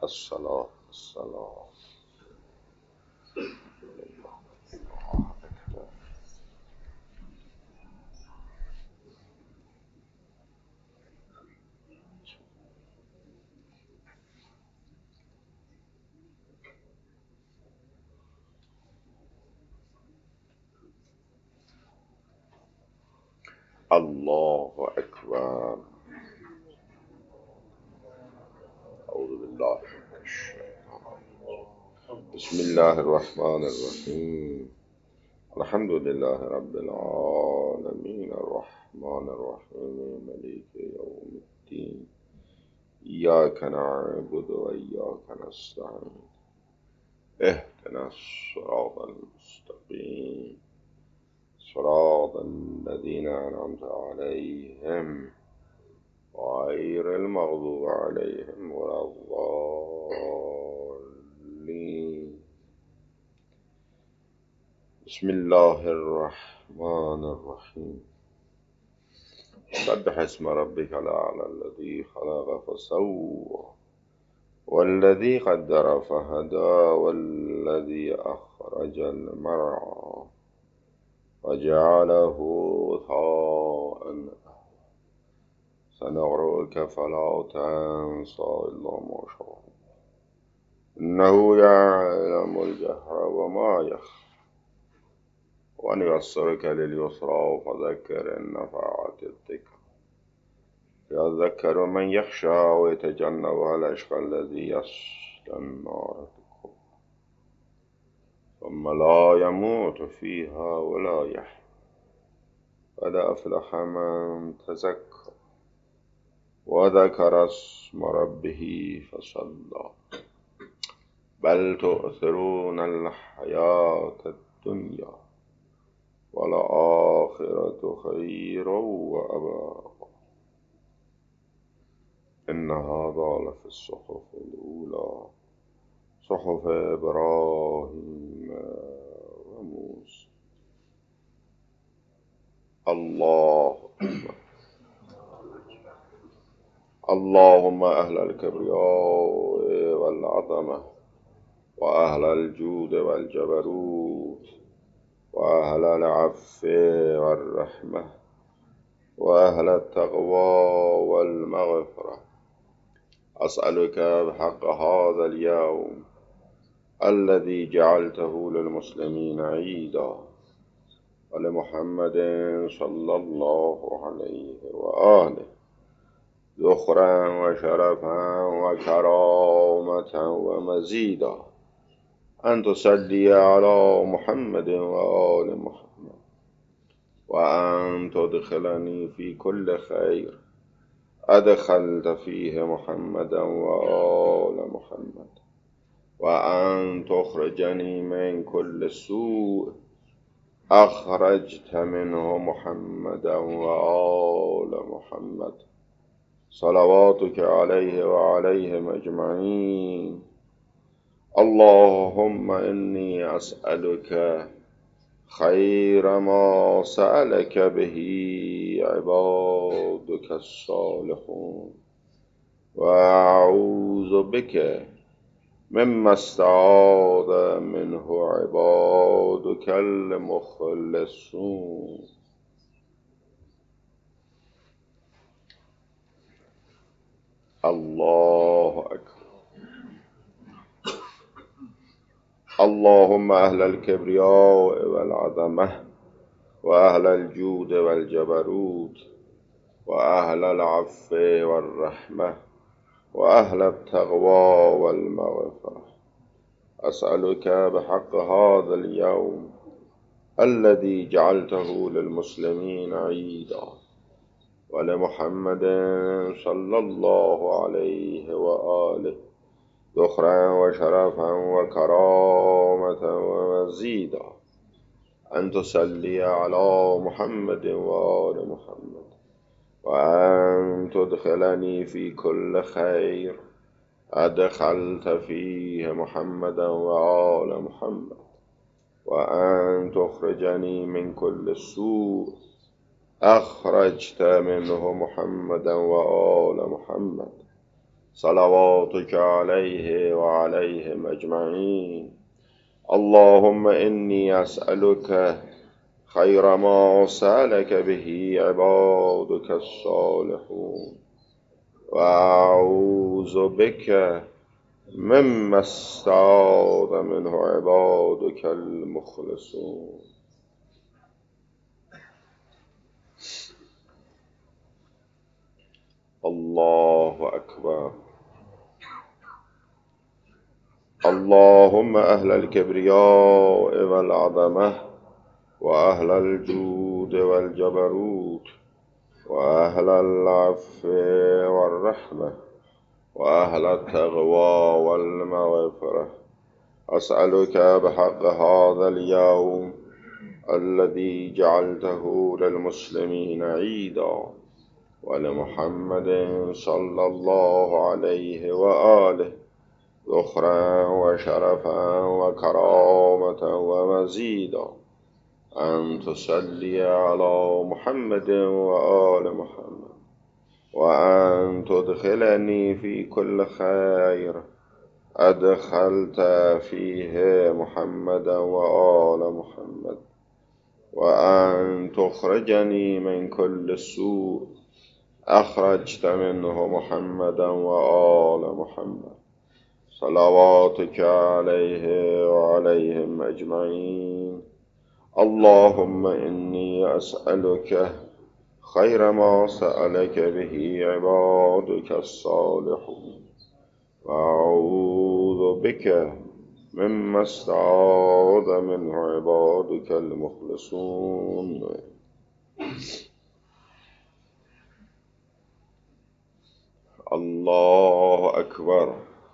الصلاة الصلاة. الله أكبر. أعوذ بالله من الشيطان. بسم الله الرحمن الرحيم. الحمد لله رب العالمين الرحمن الرحيم مالك يوم الدين إياك نعبد وإياك نستعين اهدنا الصراط المستقيم صراط الذين أنعمت عليهم غير المغضوب عليهم ولا الضالين. بسم الله الرحمن الرحيم. سبح اسم ربك الأعلى الذي خلق فسوى والذي قدر فهدى والذي أخرج المرعى وجعله غثاء سنقرئك فلا تنسى إلا ما شاء الله إنه يعلم الجهر وما يخفى ونيسرك لليسرى فذكر إن نفعت الذكر يذكر من يخشى ويتجنبها الأشقى الذي يصلى النار الكبرى ثم لا يموت فيها ولا يحيى قد أفلح من تزكى وذكر اسم ربه فصلى بل تؤثرون الحياة الدنيا والآخرة خير وأبقى إن هذا لفي الصحف الأولى صحف إبراهيم وموسى. الله أكبر. اللهم أهل الكبرياء والعظمة وأهل الجود والجبروت وأهل العفو والرحمة وأهل التقوى والمغفرة أسألك بحق هذا اليوم الذي جعلته للمسلمين عيدا ولمحمد صلى الله عليه وآله ذخرا وشرفا وكرامة ومزيدا أن تصلي على محمد وآل محمد وأن تدخلني في كل خير أدخلت فيه محمدا وآل محمد وأن تخرجني من كل سوء أخرجت منه محمدا وآل محمد صلواتك عليه وعليهم أجمعين. اللهم إني أسألك خير ما سألك به عبادك الصالحون وأعوذ بك مما استعاذ منه عبادك المخلصون. الله أكبر. اللهم أهل الكبرياء والعظمة وأهل الجود والجبروت وأهل العفو والرحمة وأهل التقوى والمغفرة أسألك بحق هذا اليوم الذي جعلته للمسلمين عيدا ولمحمد صلى الله عليه وآله ذخرا وشرفا وكرامة ومزيدا أن تصلي على محمد وآل محمد وأن تدخلني في كل خير أدخلت فيه محمدا وآل محمد وأن تخرجني من كل سوء أخرجت منه محمدا وآل محمد صلواتك عليه وعليهم أجمعين. اللهم إني أسألك خير ما سألك به عبادك الصالحون، وأعوذ بك مما استعاذ منه عبادك المخلصون. الله أكبر. اللهم أهل الكبرياء والعظمة وأهل الجود والجبروت وأهل العفو والرحمة وأهل التقوى والمغفرة، أسألك بحق هذا اليوم الذي جعلته للمسلمين عيدا، ولمحمد صلى الله عليه وآله ذخرا وشرفا وكرامة ومزيدا، أن تصلي على محمد وآل محمد، وأن تدخلني في كل خير أدخلت فيه محمدا وآل محمد، وأن تخرجني من كل سوء أخرجت منه محمدا وآل محمد، صلواتك عليه وعليهم أجمعين. اللهم إني أسألك خير ما سألك به عبادك الصالحون، وأعوذ بك مما استعاذ منه عبادك المخلصون. الله أكبر.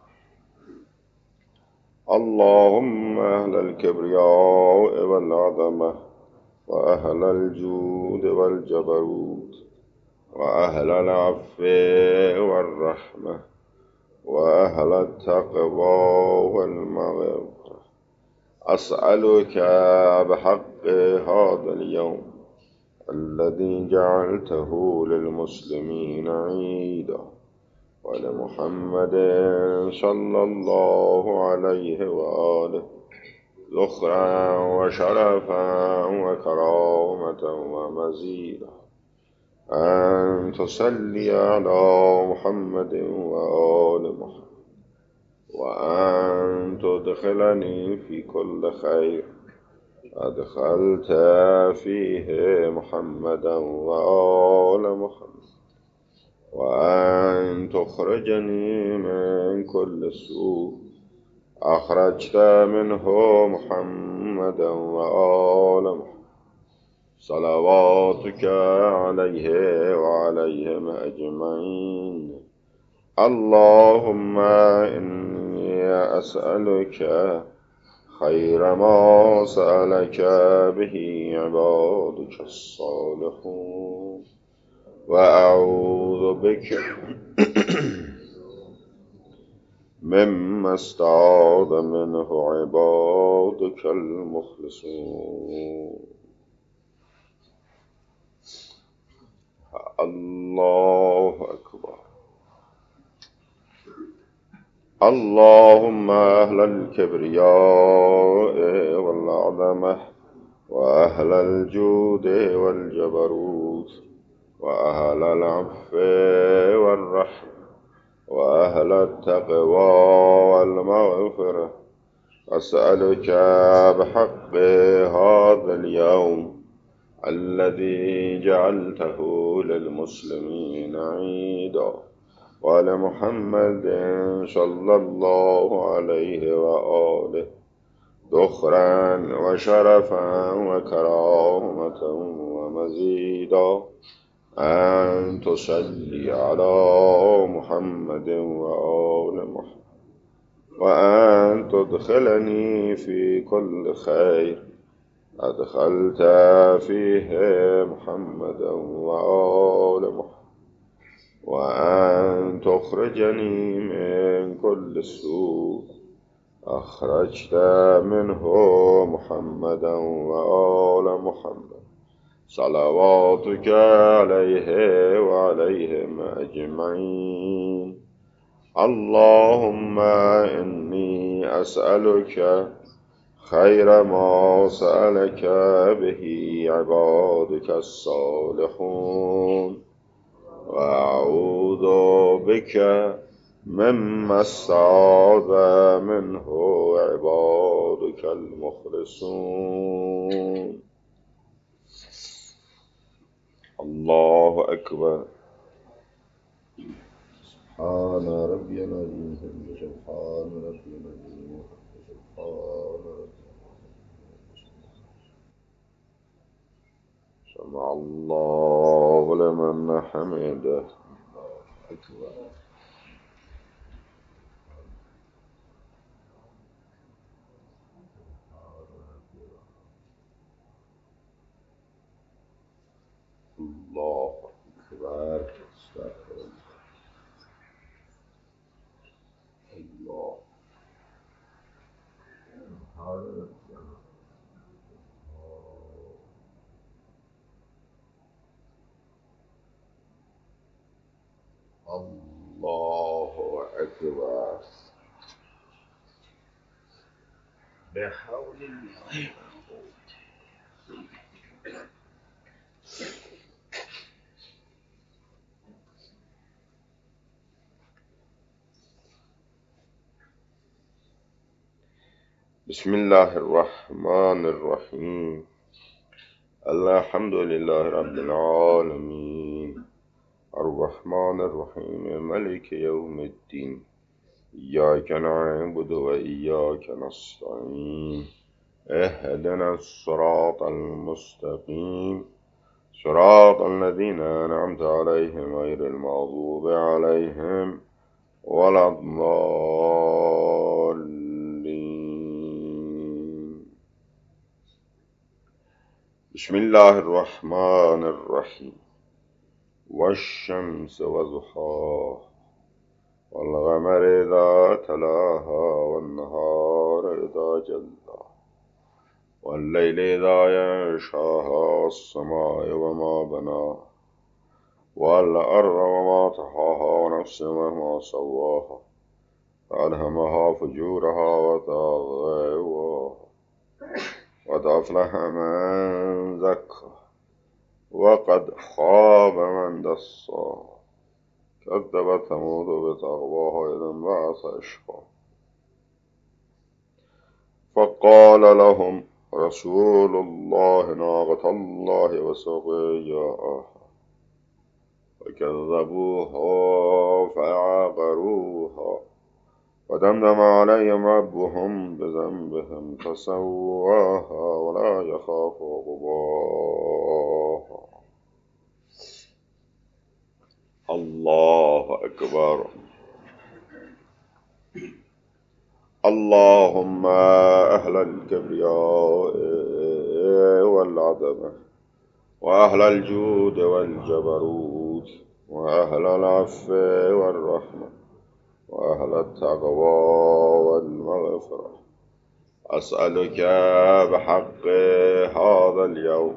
اللهم أهل الكبرياء والعظمة وأهل الجود والجبروت وأهل العفو والرحمة وأهل التقوى والمغفرة، أسألك بحق هذا اليوم الذي جعلته للمسلمين عيدا، ولمحمد صلى الله عليه وآله ذخرا وشرفا وكرامة ومزيدا، أن تصلي على محمد وآل محمد، وأن تدخلني في كل خير أدخلت فيه محمدا وآل محمد، وأن تخرجني من كل سوء أخرجت منه محمدا وآل محمد، صلواتك عليه وعليهم أجمعين. اللهم إني أسألك خير ما سألك به عبادك الصالحون، وأعوذ بك مما استعاذ منه عبادك المخلصون. الله أكبر. اللهم أهل الكبرياء والعظمة وأهل الجود والجبروت وأهل العفو والرحمة وأهل التقوى والمغفرة، أسألك بحق هذا اليوم الذي جعلته للمسلمين عيدا، ولمحمد صلى الله عليه وآله ذخرا وشرفا وكرامة ومزيدا، أن تصلي على محمد وآل محمد، وأن تدخلني في كل خير أدخلت فيه محمدا وآل محمد، وأن تخرجني من كل سوء أخرجت منه محمدا وآل محمد، صلواتك عليه وعليهم أجمعين. اللهم إني أسألك خير ما سألك به عبادك الصالحون، وأعوذ بك مما استعاذ منه عبادك المخلصون. الله أكبر. سبحان ربي العظيم. سبحان ربي العظيم. سبحان ربي. سمع الله لمن حمده. أكبر. الله أكبر. استغفر الله. الله أكبر. بحول الله. بسم الله الرحمن الرحيم. الحمد لله رب العالمين، الرحمن الرحيم، ملك يوم الدين. إياك نعبد وإياك نستعين. اهدنا الصراط المستقيم، صراط الذين أنعمت عليهم غير المغضوب عليهم ولا الضالين. بسم الله الرحمن الرحيم. والشمس وضحاها، والقمر إذا تلاها، والنهار إذا جلاها، والليل إذا يغشاها، والسماء وما بناها، والأرض وما طحاها، ونفس وما سواها، فألهمها فجورها وتقواها. قد أفلح من زكاها، وقد خاب من دساها. كذبت ثمود بطغواها إذ انبعث أشقاها. فقال لهم رسول الله ناقة الله وسقياها، فكذبوها فعقروها، ودمدم عليهم ربهم بذنبهم فسواها، ولا يخاف عقباها. الله أكبر. اللهم أهل الكبرياء والعظمة، وأهل الجود والجبروت، وأهل العفو والرحمة، وأهل التقوى والمغفرة، أسألك بحق هذا اليوم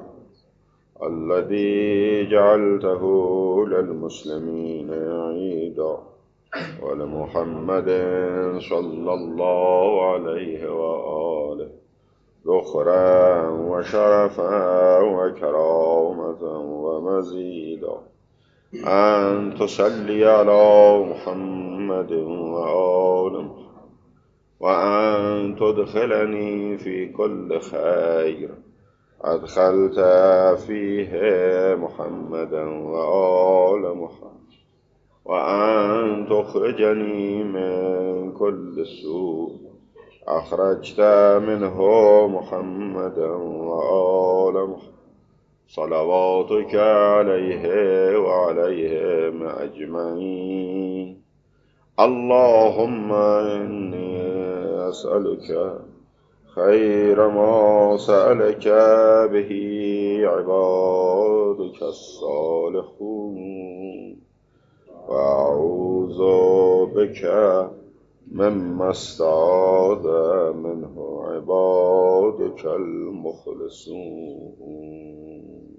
الذي جعلته للمسلمين عيدا، ولمحمد صلى الله عليه وآله ذخرا وشرفا وكرامة ومزيدا، أن تصلي على محمد وآل محمد، وأن تدخلني في كل خير أدخلت فيه محمدا وآل محمد، وأن تخرجني من كل سوء أخرجت منه محمدا وآل محمد، صلواتك عليه وعليهم أجمعين. اللهم إني أسألك خير ما سألك به عبادك الصالحون، وأعوذ بك مما استعاذ منه عبادك المخلصون.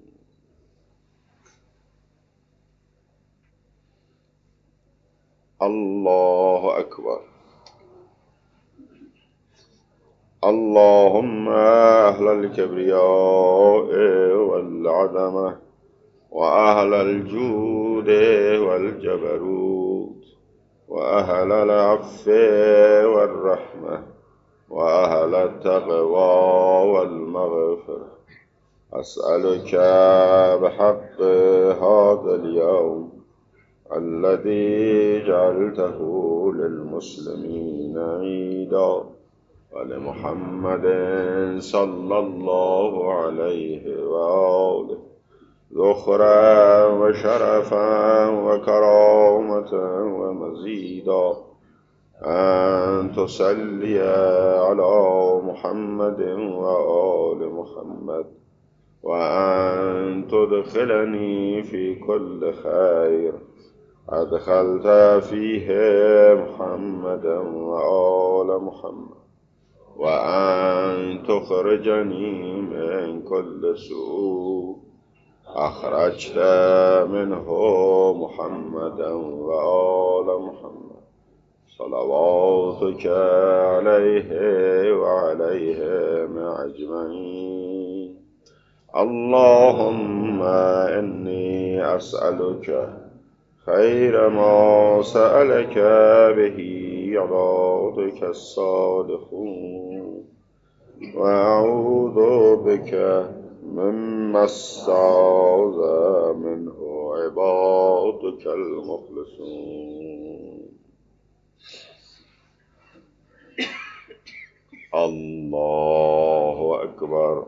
الله أكبر. اللهم أهل الكبرياء والعظمة وأهل الجود والجبروت وأهل العفو والرحمة وأهل التقوى والمغفرة، أسألك بحق هذا اليوم الذي جعلته للمسلمين عيدا، ولمحمد صلى الله عليه وآله ذخرا وشرفا وكرامة ومزيدا، أن تصلي على محمد وآل محمد، وأن تدخلني في كل خير أدخلت فيه محمدا وآل محمد، وأن تخرجني من كل سوء أخرجت منه محمدا وآل محمد، صلواتك عليه وعليهم أجمعين. اللهم إني أسألك خير ما سألك به عبادك الصالحون، وأعوذ بك مما استعاذ منه عبادك المخلصون. الله أكبر.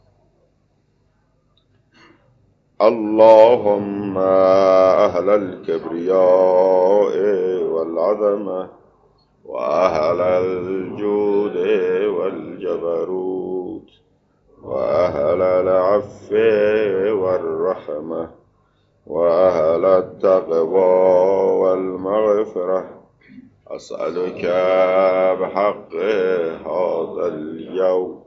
اللهم أهل الكبرياء والعظمة وأهل الجود والجبروت وأهل العفو والرحمة وأهل التقوى والمغفرة، أسألك بحق هذا اليوم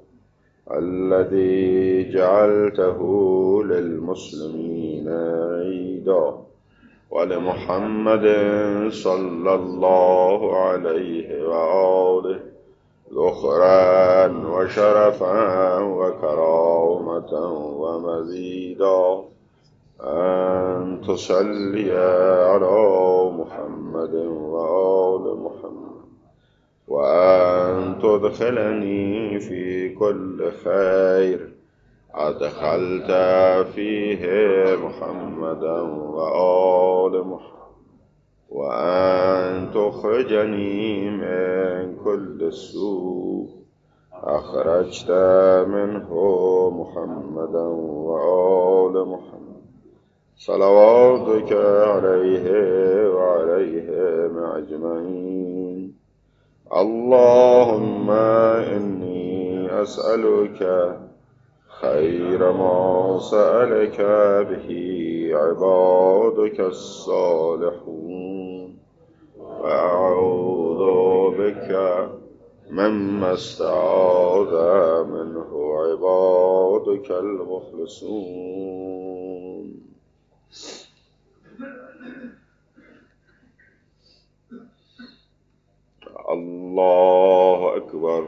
الذي جعلته للمسلمين عيدا، ولمحمد صلى الله عليه وآله ذخرا وشرفا وكرامة ومزيدا، أن تصلي على محمد وآل محمد، وأن تدخلني في كل خير أدخلت فيه محمدا وآل محمد، وأن تخرجني من كل سوء أخرجت منه محمدا وآل محمد، صلواتك عليه وعليهم أجمعين. اللهم إني أسألك خير ما سألك به عبادك الصالحون، وأعوذ بك مما استعاذ منه عبادك المخلصون. الله أكبر.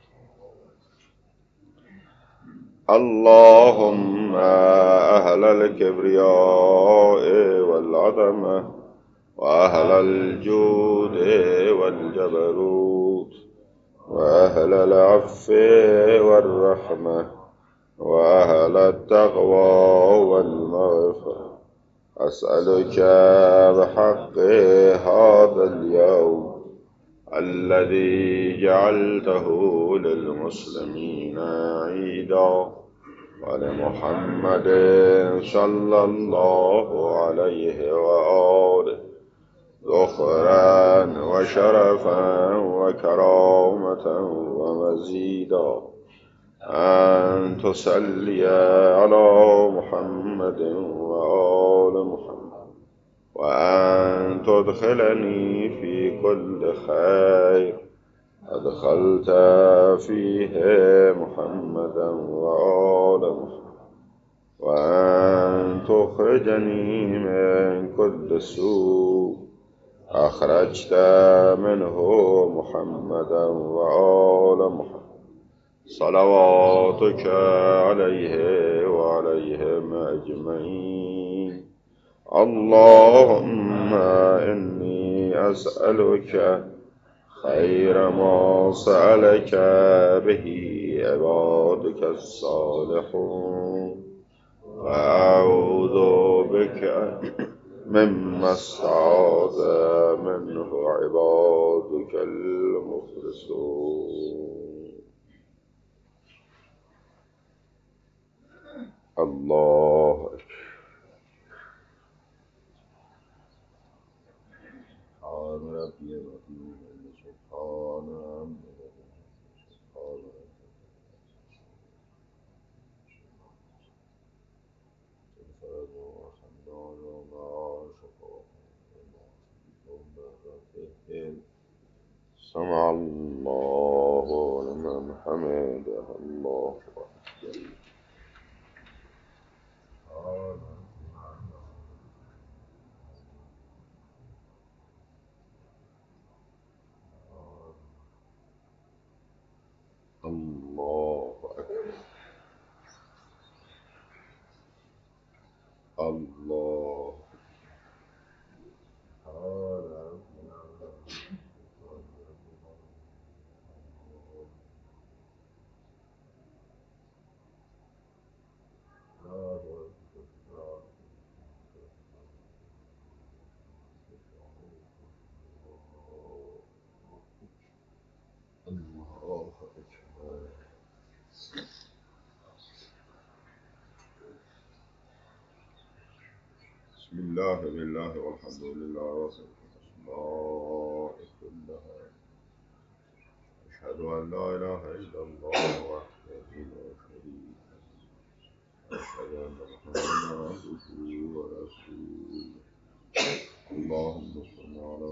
اللهم أهل الكبرياء والعظمة وأهل الجود والجبروت وأهل العفو والرحمة وأهل التقوى والمغفرة، أسألك بحق هذا اليوم الذي جعلته للمسلمين عيدا، ولمحمد صلى الله عليه وآله ذخرا وشرفا وكرامة ومزيدا، أن تصلي على محمد وآل محمد، وأن تدخلني في كل خير أدخلت فيه محمدا وآل محمد، وأن تخرجني من كل سوء أخرجت منه محمدا وآل محمد صلواتك عليه وعليهم أجمعين. اللهم إني أسألك خير ما سألك به عبادك الصالحون، وأعوذ بك مما استعاذ منه عبادك المخلصون. الله أكبر. سبحان ربي العظيم سبحان ربي سبحان سمع الله لمن حمده. الله أكبر. الله أكبر. الله بسم الله بالله والحمد لله وصلاة الله كلها. أشهد أن لا إله إلا الله وحده لا شريك له. أشهد أن محمدا عبده ورسوله. اللهم صل على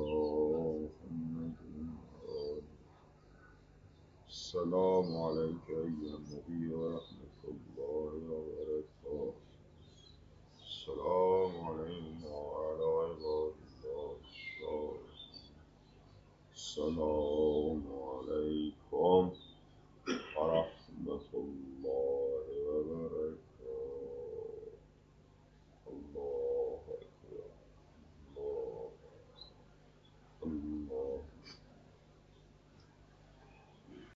محمد. السلام عليك أيها النبي